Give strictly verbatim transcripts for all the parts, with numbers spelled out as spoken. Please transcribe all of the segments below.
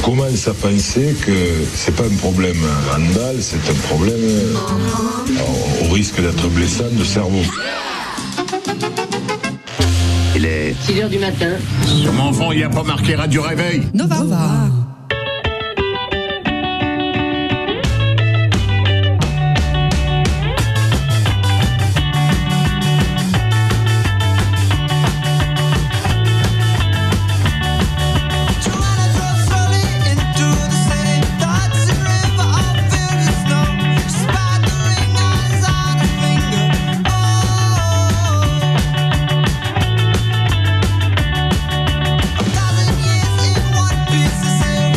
commence à penser que c'est pas un problème handball, c'est un problème euh, au risque d'être blessant de cerveau. Il est six heures du matin. Sur mon fond, il n'y a pas marqué Radio Réveil. Nova. Nova. This is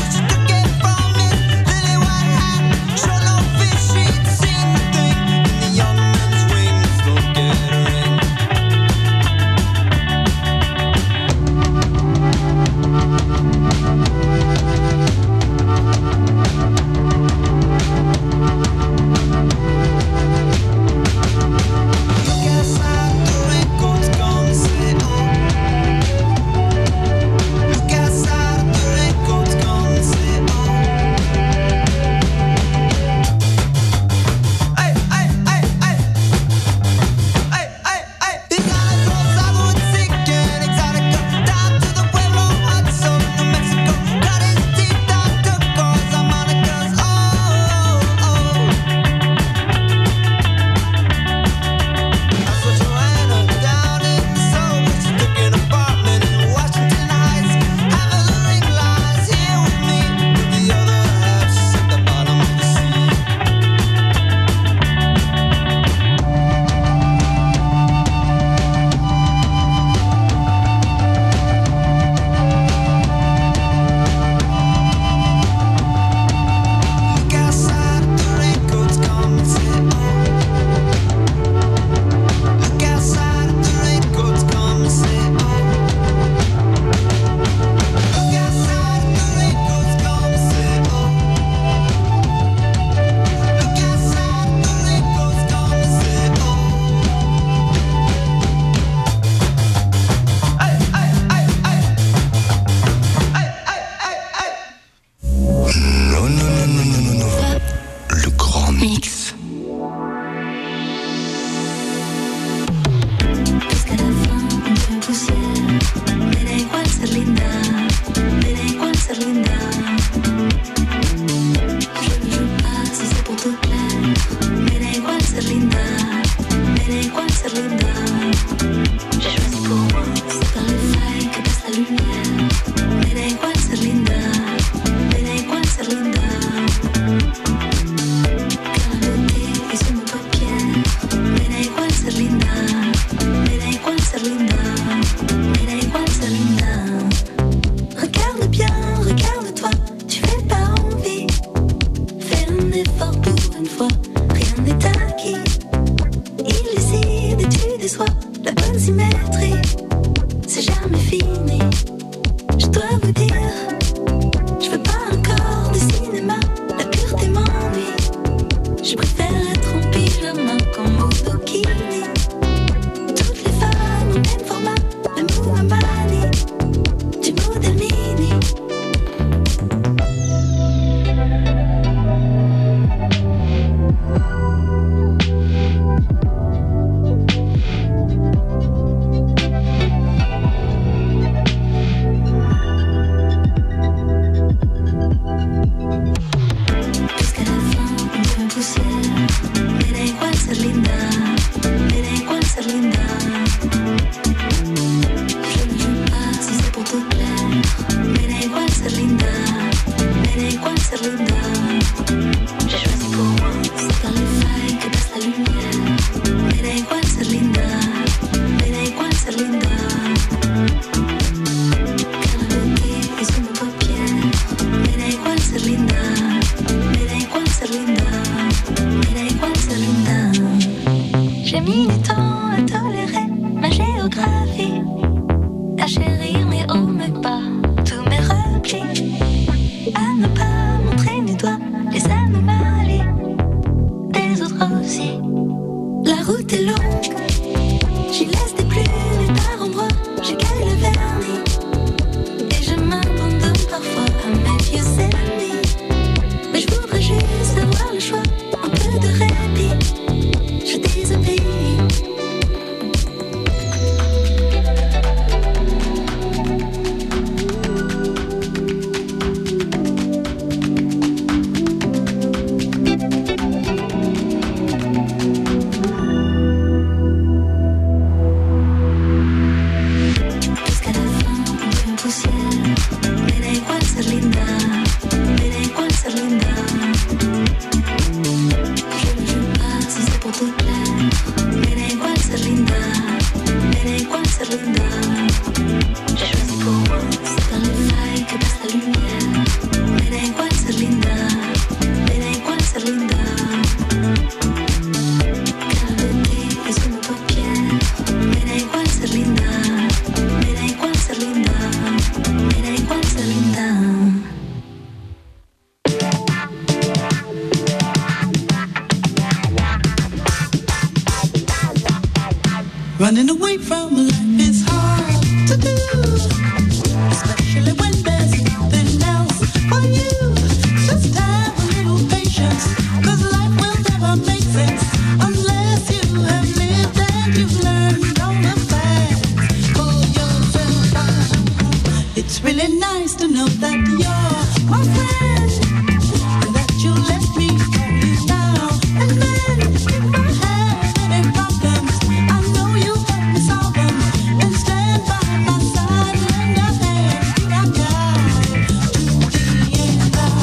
Running away from life is hard to do, especially when there's nothing else for you. Just have a little patience, cause life will never make sense unless you have lived and you've learned all the facts for yourself. It's really nice to know that you're my friend, and that you let me call you now and then. If I have any problems, I know you help me solve them and stand by my side, lend a hand, be my guide to the end. Oh,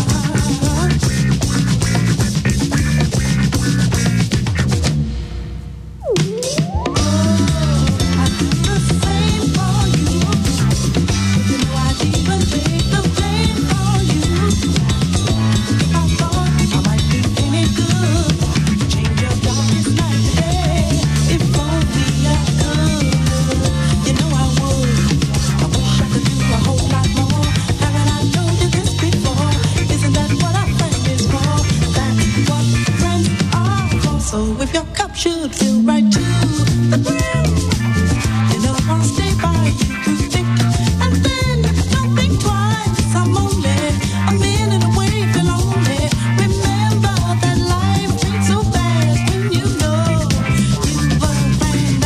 I do the same for you. You know I'd even take the blame for you. If I thought I might be any good, change your darkest night to day. If only I could, you know I would. I wish I could do a whole lot more. Haven't I told you this before? Isn't that what a friend is for? That's what friends are for. So if your cup should fill right to the brim, you know I'll stay by you through thick and thin. Don't think twice, I'm only a minute away, feel lonely. Remember that life ain't so bad when you know you've a friend.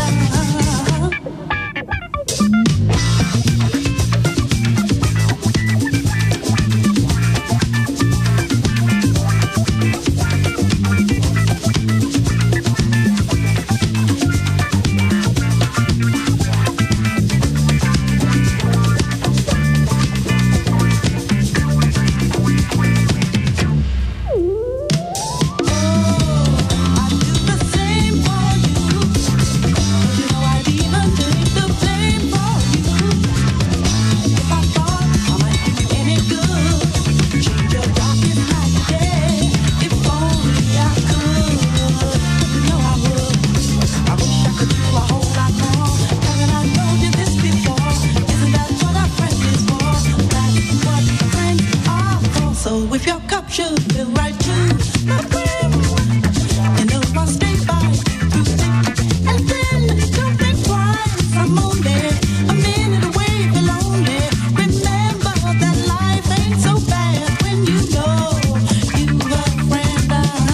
I do the same for you. You know I'd even take the blame for you. If I thought I might be any good, change your darkest night to day. If only I could, you know I would. I wish I could do a whole lot more. Haven't I told you this before? Isn't that what a friend is for? That's what friends are for. So if your cup should fill right to the brim, you know I'll stay by you through thick and thin. Don't think twice, I'm only a minute away, feel lonely. Remember that life ain't so bad when you know you've a friend.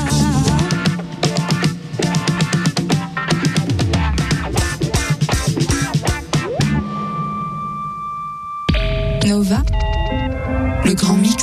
Nova, le grand mix.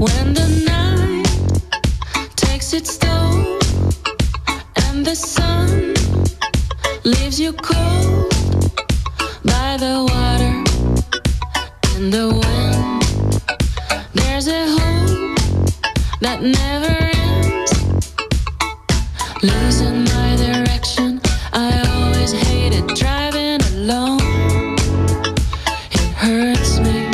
When the night takes its toll and the sun leaves you cold by the water and the wind, there's a hope that never ends. Losing my direction, I always hated driving alone. It hurts me,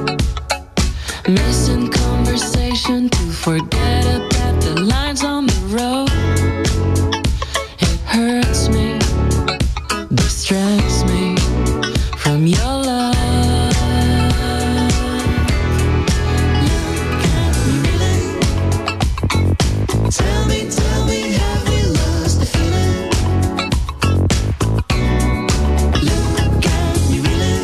missing conversation to forget about the lines on the road. It hurts me, distracts me from your love. Look at me, really. Tell me, tell me, have we lost the feeling? Look at me, really.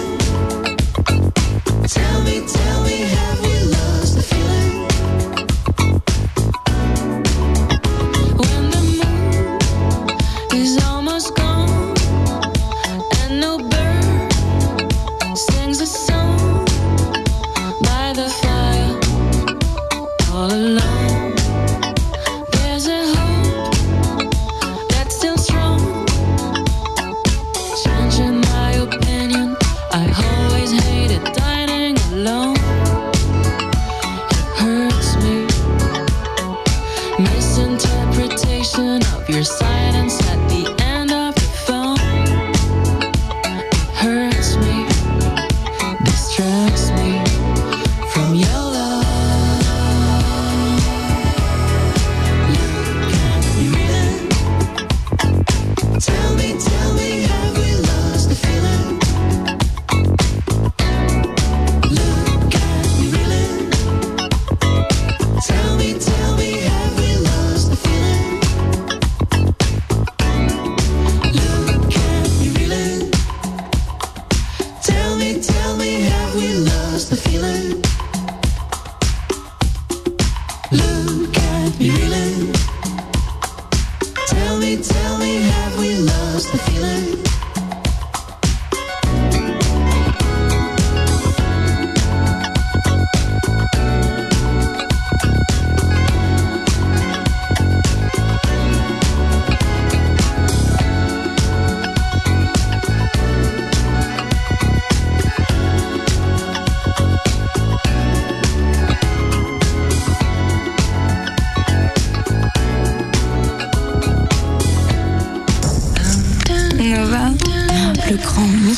Tell me, tell me, have we lost the feeling? When the moon is almost gone and no bird sings a song by the fire all alone, there's a hope that's still strong. Changing my opinion, I always hated dining alone. It hurts me, misinterpretation of your silence at the end of the phone. It hurts me, distracts me from your love. Look at me, really. Tell me, tell me, have we lost the feeling? Look at me, really. Tell me, tell me, have we lost the feeling? Look at me, really. Tell me, tell me, have we lost the feeling? Look at me, really. Tell me, tell me, have we lost the feeling? Nova, le grand mix.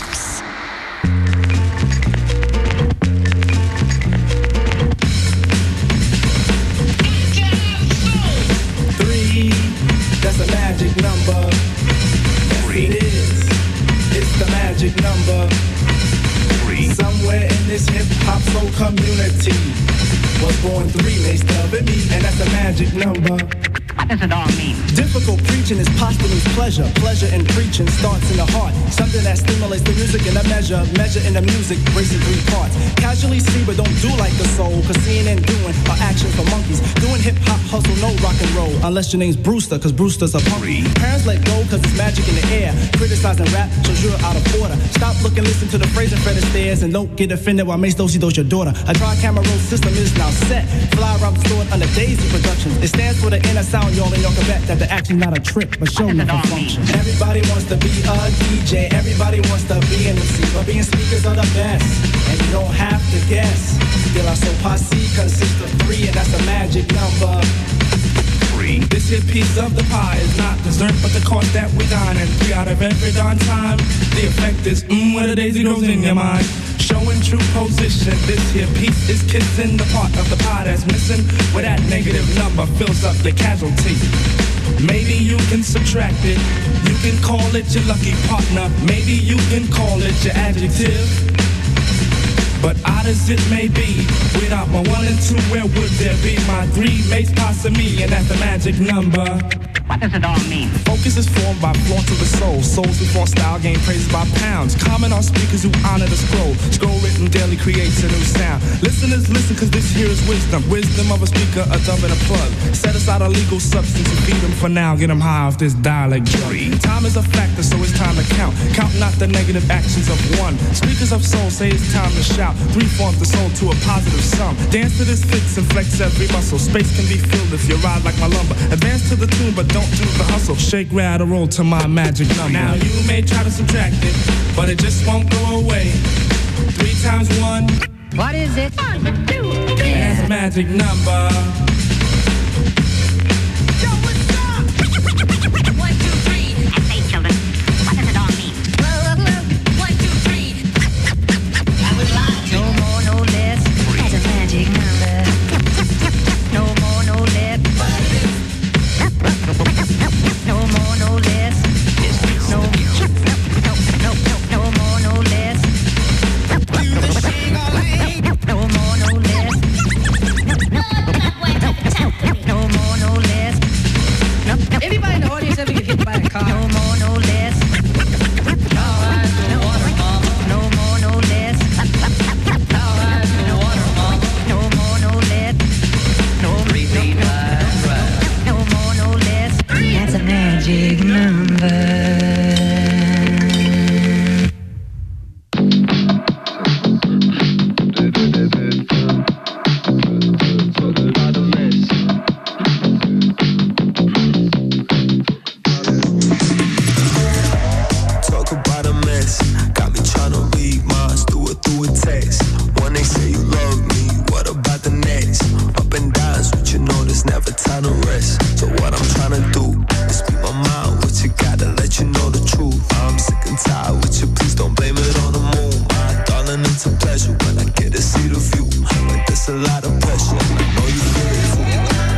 Three, that's a magic number. Yes, it is. It's the magic number. Three. Somewhere in this hip hop soul community was born three, they stub at me, and that's a magic number. What does it all mean? Difficult preaching is posthumous pleasure. Pleasure in preaching starts in the heart. Something that stimulates the music in a measure. Measure in the music, racing three parts. Casually see, but don't do like the soul. Cause seeing and doing are actions for monkeys. Doing hip hop, hustle, no rock and roll. Unless your name's Brewster, cause Brewster's a punk. Parents let go cause it's magic in the air. Criticizing rap shows you're out of order. Stop looking, listen to the phrase in front of stairs. And don't get offended while Mace Dosey does your daughter. A dry camera roll system is now set. Fly around stored under Daisy Productions. It stands for the inner sound, y'all, and y'all can bet that they're actually not a trick, but show never function. Everybody wants to be a D J, everybody wants to be an M C, but being speakers are the best, and you don't have to guess. De La Soul Posse consists of three, and that's the magic number. Three. This here piece of the pie is not dessert, but the cost that we dine, and three out of every darn time, the effect is mmm, when the daisy grows in your mind. Showing true position, this here piece is kissing the part of the pie that's missing, where that negative number fills up your casualty. Maybe you can subtract it, you can call it your lucky partner, maybe you can call it your adjective. But odd as it may be, without my one and two, where would there be my three? Mace, Pasa, me, and that's the magic number. What does it all mean? Focus is formed by flaunt of the soul. Souls who flaunt style gain praises by pounds. Comment on speakers who honor the scroll. Scroll written daily harmony creates a new sound. Listeners, listen, cause this here is wisdom. Wisdom of a speaker, a dove and a plug. Set aside a legal substance and feed them for now. Get them high off this dialect drug. Time is a factor, so it's time to count. Count not the negative actions of one. Speakers of soul say it's time to shout. Three forms the soul to a positive sum. Dance to this fix and flex every muscle. Space can be filled if you ride like my lumber. Advance to the tune, but don't do the hustle. Shake, rattle, roll to my magic number. Now you may try to subtract it, but it just won't go away. Three times one. What is it? One, two, three. That's a magic number. Yo, what's up? One, two, three. I say, children, what does it all mean? One, two, three. I was lying. No more, no less. That's a magic number. No more, no less. No more, no less. No, no, no, no, no more, no less. No more, no less. No more, no less. Anybody in the audience ever get hit by a car? No more, no less. All right, no water, mama. No more, no less. All right, no water, mama. No more, no less. No, Repeat right, right. no more, no less. That's a magic number. Talk about a mess. Got me tryna read minds, do it through a text. One they say you love me, what about the next? Up and downs, but you know there's never time to rest. So what I'm tryna do is speak my mind, what you gotta let you know the truth. I'm sick and tired with you, please don't blame it on the moon. My darling, it's a pleasure when I get to see the view. But there's a lot of pressure, I know you feel it too.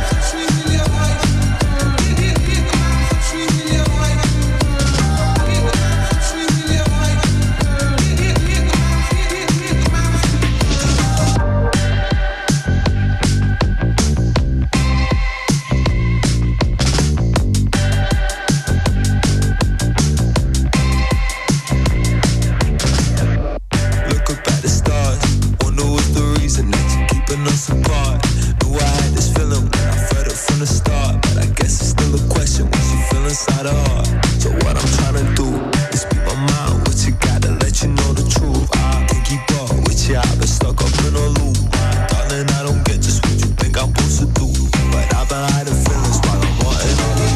Look up at the stars, wonder what's the reason that you're keeping us apart. Knew I had this feeling when I felt it from the start, but I guess it's still a question what you feel inside her heart. So what I'm tryna do is speak my mind, what you gotta let you know the truth. I can't keep up with you, I've been stuck up in a loop. Darling, I don't get just what you think I'm supposed to do, but I've been hiding feelings while I'm wanting all the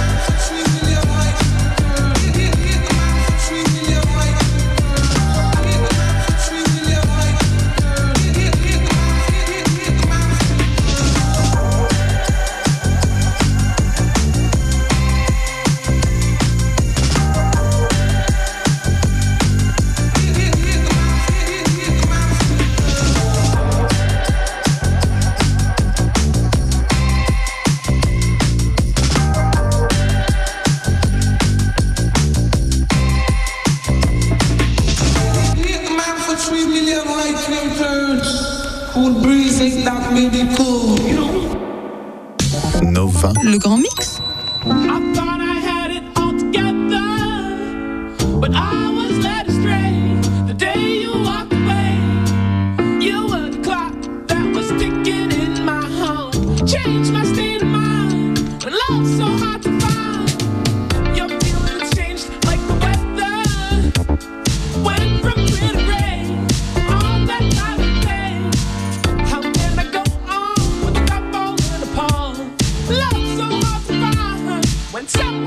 Nova. Le grand mix. I thought I had it all together, but I was led astray the day you walked away. You were the clock that was ticking in my home, changed my state of mind when love's so hard to find. Your feelings changed like the weather, went from clear to gray, all that night and day. How can I go on with the cup falling apart? Love's so hard to find when someone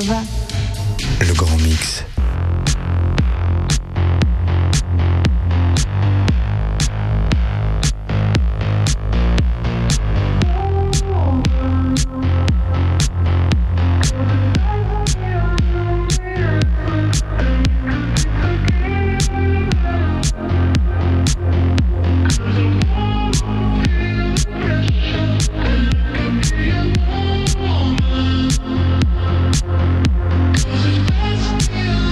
Nova. Le grand mix. You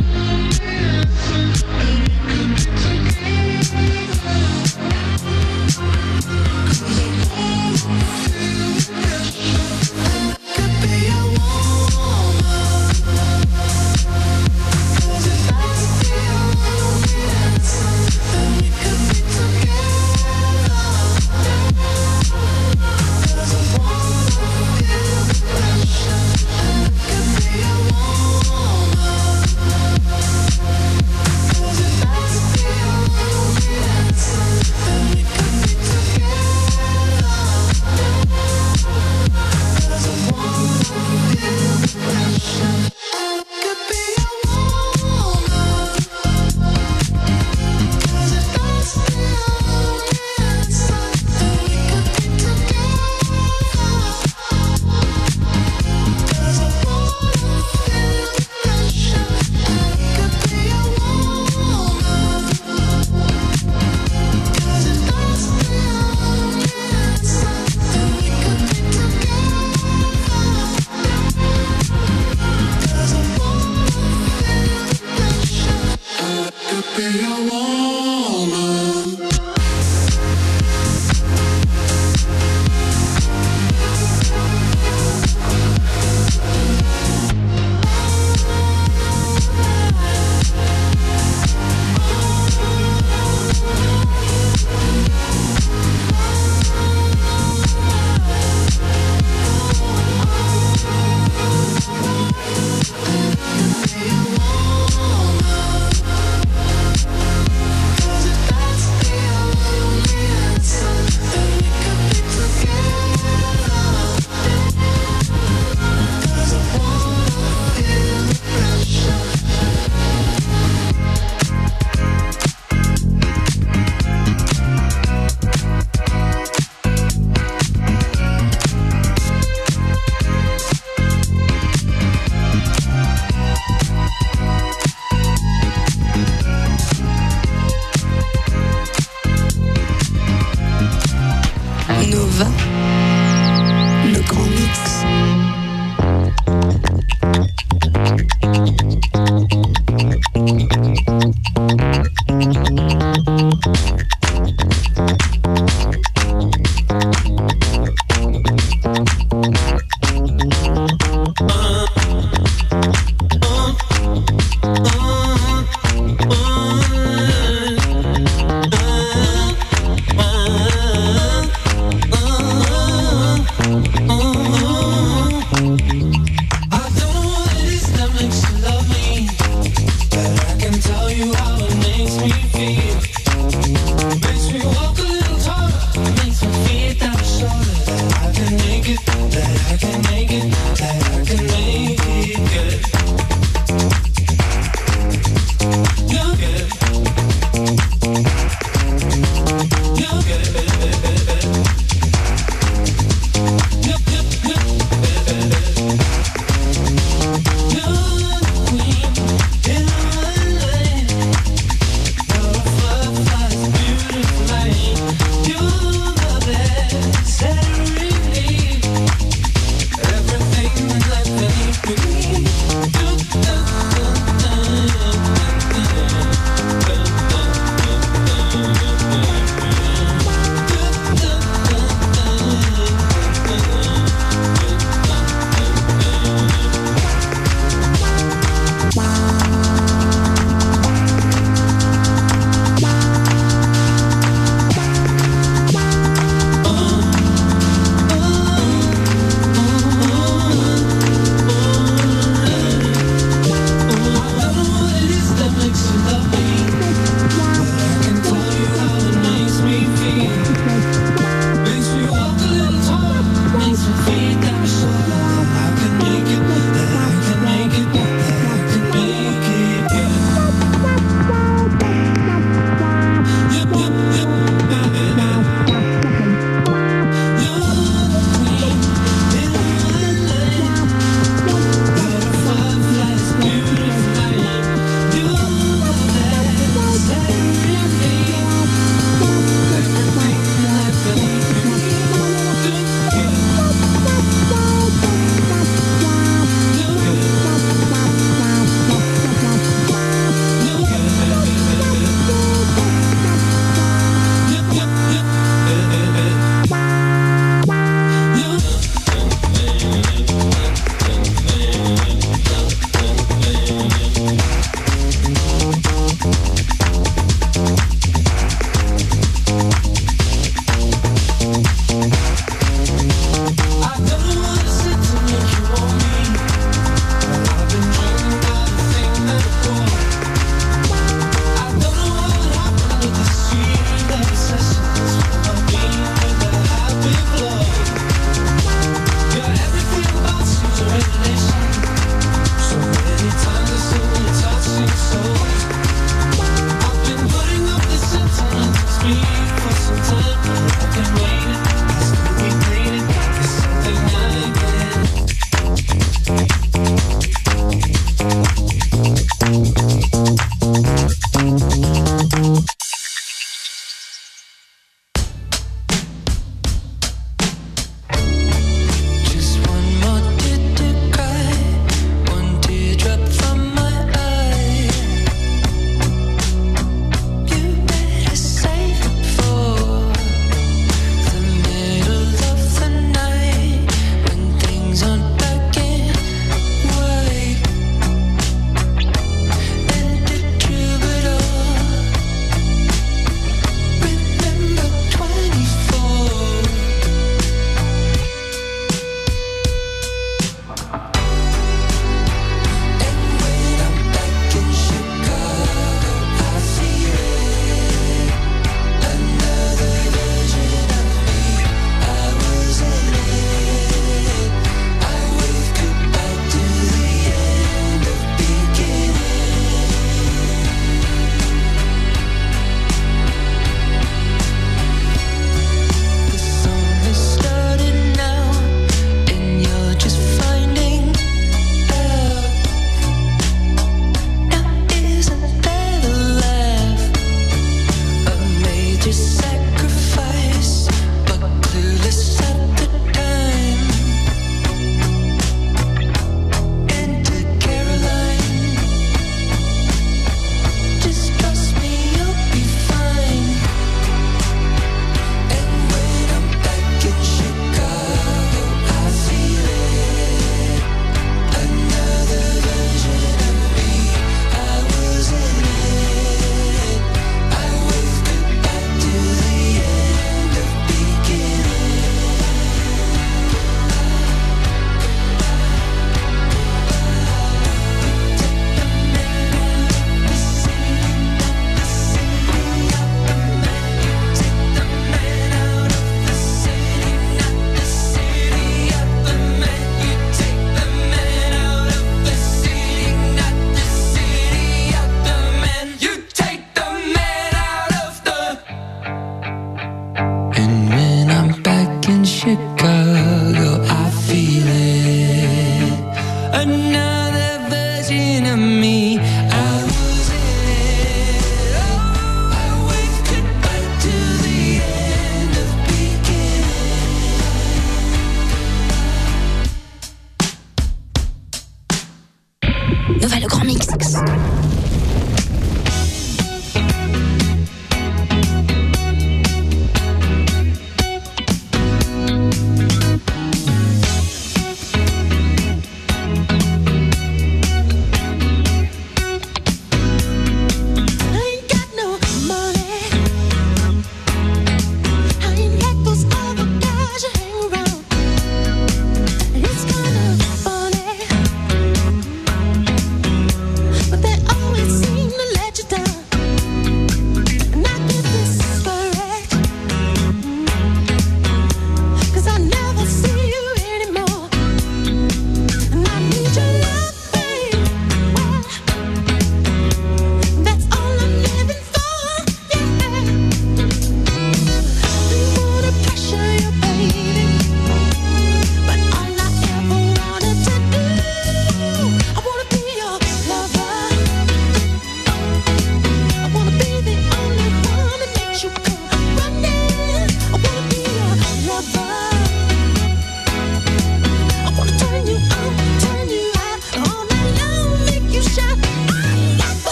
Nova, le grand mix.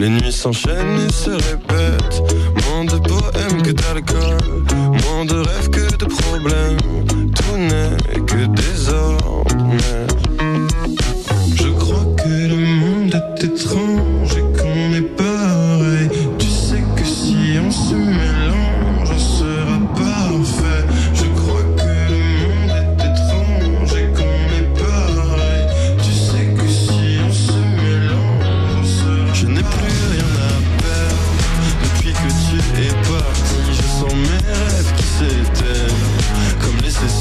Les nuits s'enchaînent et se répètent. Moins de poèmes que d'alcool, moins de rêves que de problèmes. Tout n'est que désordre. Je crois que le monde est étrange et qu'on est pareil. Tu sais que si on se mélange, on sera parfait. Je crois que le monde est étrange et qu'on est pareil. Tu sais que si on se mélange, on sera. Je n'ai plus rien à perdre depuis que tu es parti. Je sens mes rêves qui s'éteignent comme les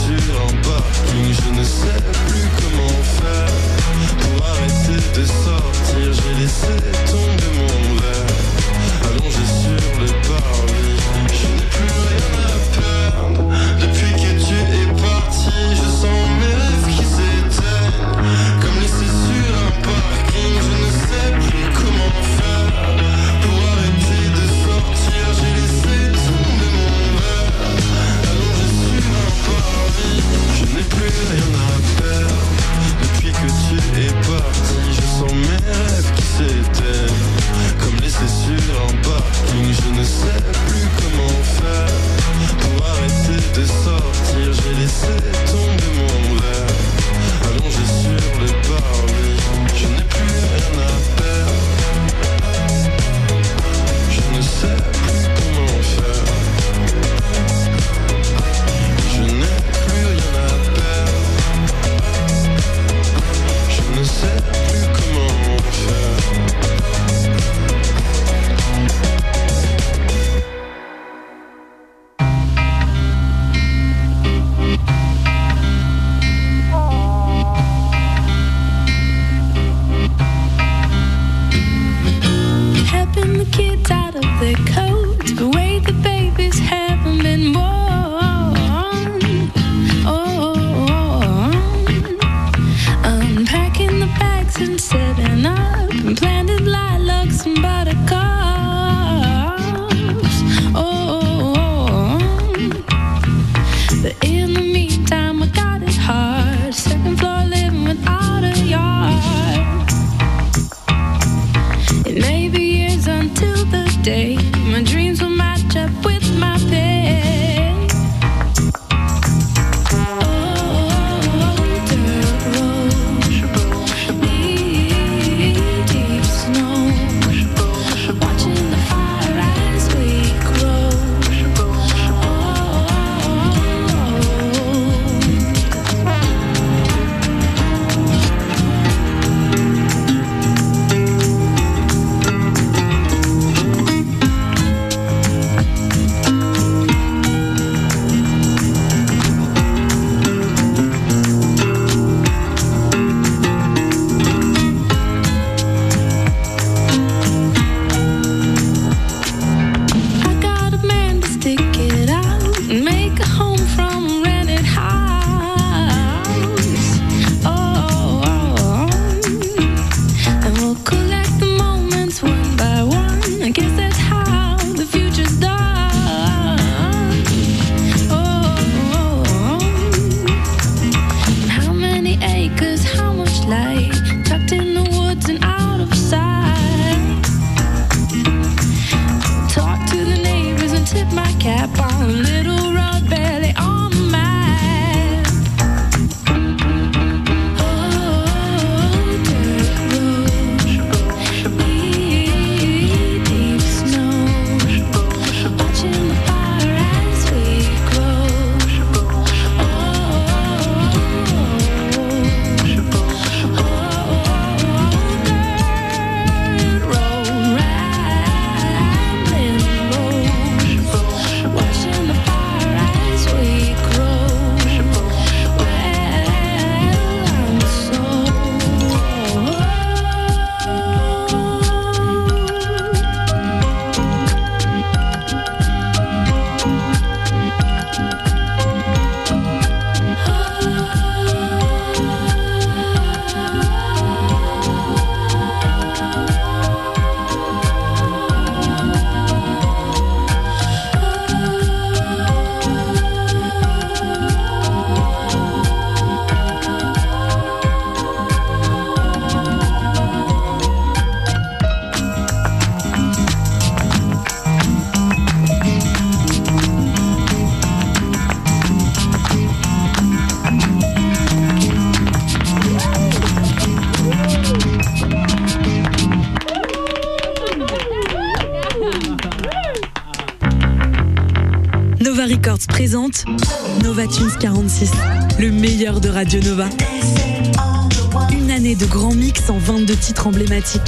Nova Records présente Nova Tunes quarante-six, le meilleur de Radio Nova. Une année de grands mix en vingt-deux titres emblématiques.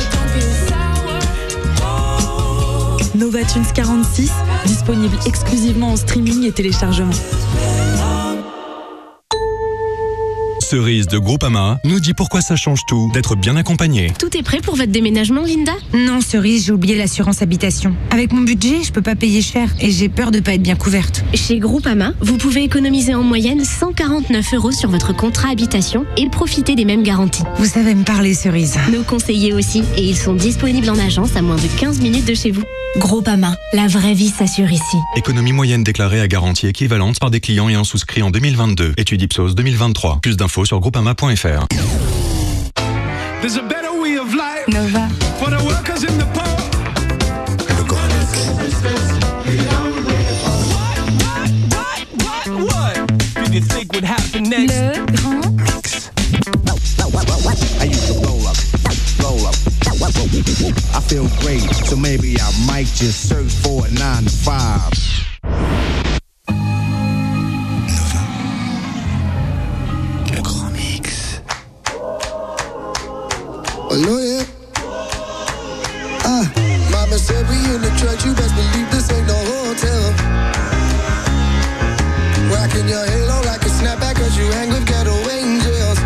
Nova Tunes quarante-six, disponible exclusivement en streaming et téléchargement. Cerise de Groupama nous dit pourquoi ça change tout d'être bien accompagné. Tout est prêt pour votre déménagement, Linda? Non, Cerise, j'ai oublié l'assurance habitation. Avec mon budget, je peux pas payer cher et j'ai peur de pas être bien couverte. Chez Groupama, vous pouvez économiser en moyenne cent quarante-neuf euros sur votre contrat habitation et profiter des mêmes garanties. Vous savez me parler, Cerise. Nos conseillers aussi, et ils sont disponibles en agence à moins de quinze minutes de chez vous. Groupama, la vraie vie s'assure ici. Économie moyenne déclarée à garantie équivalente par des clients ayant souscrit en deux mille vingt-deux. Étude Ipsos deux mille vingt-trois. Plus d'infos sur groupama point f r. There's a better way of life Nova. for the workers in the pub. Le Grand Mix. What? What? Did you think would happen next? Le Grand Mix. I used to roll up, roll up. I feel great, so maybe I might just search for a nine to five. Nova. Le Grand Mix. Oh, no, yeah. Ah, mama said we in the church, you best believe this ain't no hotel. Rocking your halo like a snapback, cause you hang with ghetto angels.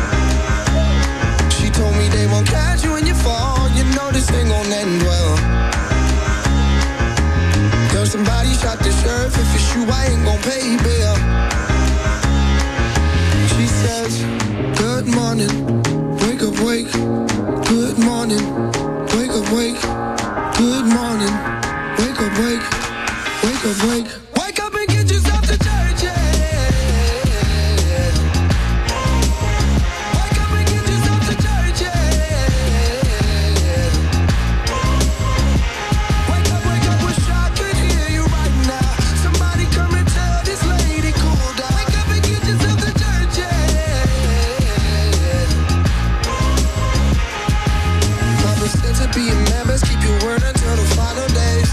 She told me they won't catch you when you fall, you know this ain't gon' end well. Girl, somebody shot the sheriff, if it's you, I ain't gon' pay bail. She says, good morning, wake up, wake. Good morning, wake up, wake. Good morning, wake up, wake. Wake up, wake. Wake up and get yourself to church, yeah. Wake up and get yourself to church, yeah. Wake up, wake up, wish I could hear you right now. Somebody come and tell this lady cool down. Wake up and get yourself to church, yeah. Papa said to be a man, best keep your word until the final days.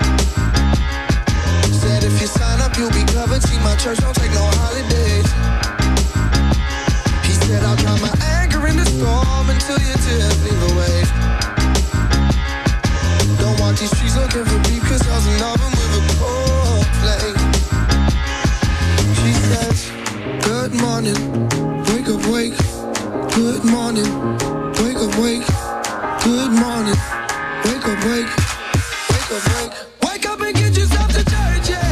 Said if you sign up, you'll be covered. See, my church don't take no holidays. He said I'll drown my anger in the storm until your tears leave away. Don't want these streets looking for beef, cause I was in oven with a cold flame. She says, good morning, wake up, wake. Good morning, wake up, wake. Good morning, wake up, wake. Wake up, wake. Wake up and get yourself to church, yeah.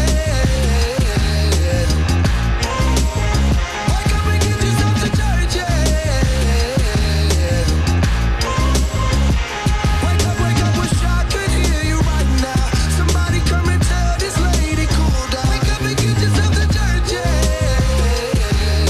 Wake up and get yourself to church, yeah. Wake up, wake up, wish I could hear you right now. Somebody come and tell this lady cool down. Wake up and get yourself to church, yeah.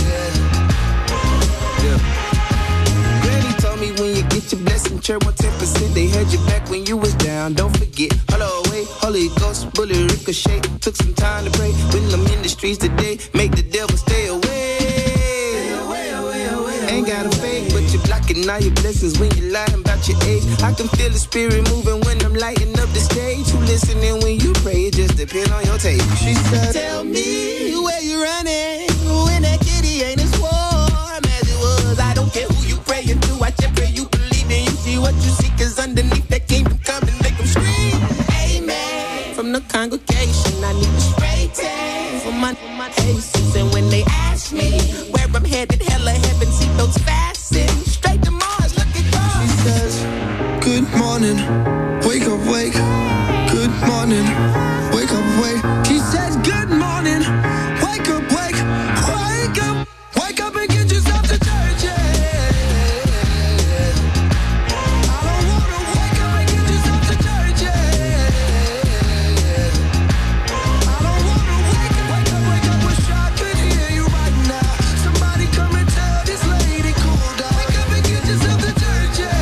Yeah. Granny told me when you get your blessing, church one ten percent, they had your back when you was down. Don't forget, hello, wait, Holy Ghost, bullet ricochet. Took some time to pray when I'm in the streets today. Make the devil stay away. Ain't got a fake, but you're blocking all your blessings when you're lying about your age. I can feel the spirit moving when I'm lighting up the stage. Who listening when you pray, it just depends on your taste. She said, tell me where you running when that kitty ain't as warm as it was. I don't care who you praying to, I just pray you believe in. You see what you see, cause underneath that kingdom come and make them scream. Amen. From the congregation, I need a straight time for my, for my aces. And when they ask me where I'm headed, hell or heaven, see those fasten. Straight to Mars, look at God. She says, good morning, wake up, wake. Good morning, wake up, wake. She says, good morning, wake up, wake. Wake up, wake up and get yourself to church, yeah. I don't wanna wake up and get yourself to church, yeah. I don't wanna wake up, wake up, wake up, wish I could hear you right now. Somebody come and tell this lady cool down. Wake up and get yourself to church, yeah.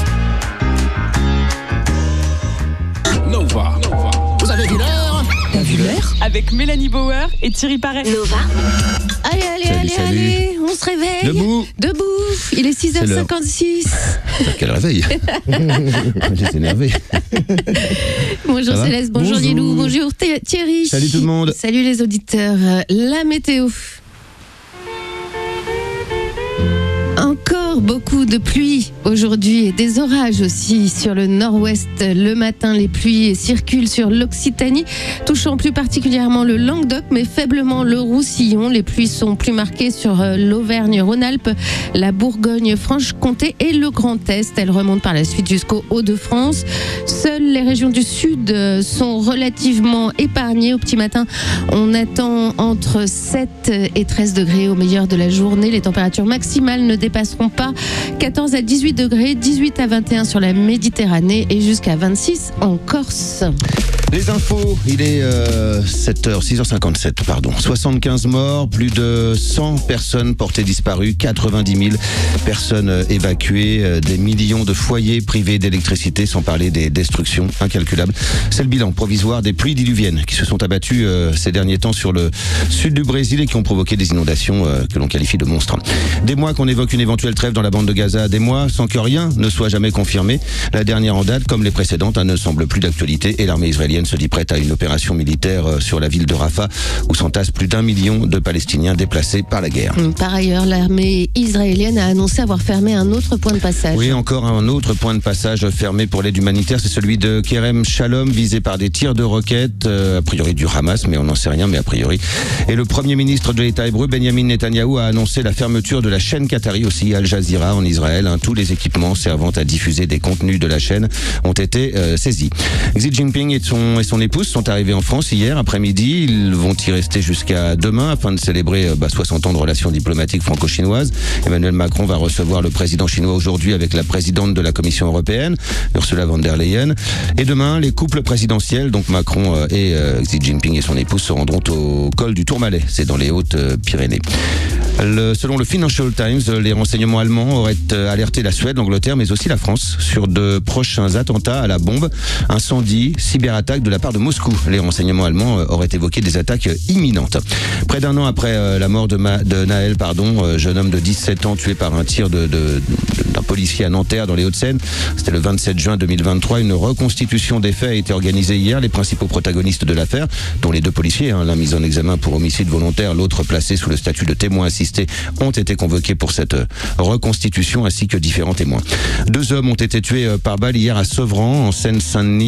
Nova. Vous avez vu l'heure? T'as vu l'heure avec Mélanie Bauer et Thierry Paré. Nova. Allez, allez, Salut, allez, salut. allez, on se réveille. Debout. Debout. Il est six heures cinquante-six. Quel réveil. J'ai énervé. Bonjour Ça va Céleste, bonjour, Bonjour. Lilou, bonjour Thé- Thierry. Salut tout le monde. Salut les auditeurs. Euh, La météo. Encore beaucoup de pluie aujourd'hui et des orages aussi sur le nord-ouest. Le matin, les pluies circulent sur l'Occitanie, touchant plus particulièrement le Languedoc, mais faiblement le Roussillon. Les pluies sont plus marquées sur euh, l'Auvergne-Rhône-Alpes, la Bourgogne-Franche-Comté et le Grand Est. Elles remontent par la suite jusqu'au Hauts-de-France. Seules les régions du sud euh, sont relativement épargnées. Au petit matin, on attend entre sept et treize degrés au meilleur de la journée. Les températures maximales ne dépasseront pas quatorze à dix-huit degrés, dix-huit à vingt et un sur la Méditerranée et jusqu'à vingt-six en Corse. Les infos, il est euh, sept heures, six heures cinquante-sept, pardon. soixante-quinze morts, plus de cent personnes portées disparues, quatre-vingt-dix mille personnes euh, évacuées, euh, des millions de foyers privés d'électricité, sans parler des destructions incalculables. C'est le bilan provisoire des pluies diluviennes qui se sont abattues euh, ces derniers temps sur le sud du Brésil et qui ont provoqué des inondations euh, que l'on qualifie de monstres. Des mois qu'on évoque une éventuelle trêve dans la bande de Gaza, des mois sans que rien ne soit jamais confirmé. La dernière en date, comme les précédentes, hein, ne semble plus d'actualité et l'armée israélienne se dit prête à une opération militaire euh, sur la ville de Rafah où s'entassent plus d'un million de Palestiniens déplacés par la guerre. Par ailleurs, l'armée israélienne a annoncé avoir fermé un autre point de passage. Oui, encore un autre point de passage fermé pour l'aide humanitaire, c'est celui de Kerem Shalom, visé par des tirs de roquettes, euh, a priori du Hamas, mais on n'en sait rien, mais a priori. Et le premier ministre de l'État hébreu, Benjamin Netanyahou, a annoncé la fermeture de la chaîne qatari aussi, Al Jazeera, en Israël. Hein, tous les équipements servant à diffuser des contenus de la chaîne ont été euh, saisis. Xi Jinping et son, et son épouse sont arrivés en France hier après-midi. Ils vont y rester jusqu'à demain afin de célébrer bah, soixante ans de relations diplomatiques franco-chinoises. Emmanuel Macron va recevoir le président chinois aujourd'hui avec la présidente de la Commission européenne, Ursula von der Leyen. Et demain, les couples présidentiels, donc Macron euh, et euh, Xi Jinping et son épouse, se rendront au col du Tourmalet, c'est dans les Hautes-Pyrénées. Le, selon le Financial Times, les renseignements allemands auraient alerté la Suède, l'Angleterre, mais aussi la France sur de prochains attentats à la bombe, incendies, cyberattaques de la part de Moscou. Les renseignements allemands auraient évoqué des attaques imminentes. Près d'un an après la mort de, Ma, de Naël, pardon, jeune homme de dix-sept ans tué par un tir de, de, d'un policier à Nanterre dans les Hauts-de-Seine, c'était le vingt-sept juin deux mille vingt-trois. Une reconstitution des faits a été organisée hier. Les principaux protagonistes de l'affaire, dont les deux policiers, hein, l'un mis en examen pour homicide volontaire, l'autre placé sous le statut de témoin assisté, ont été convoqués pour cette reconstitution ainsi que différents témoins. Deux hommes ont été tués par balle hier à Sevran, en Seine-Saint-Denis.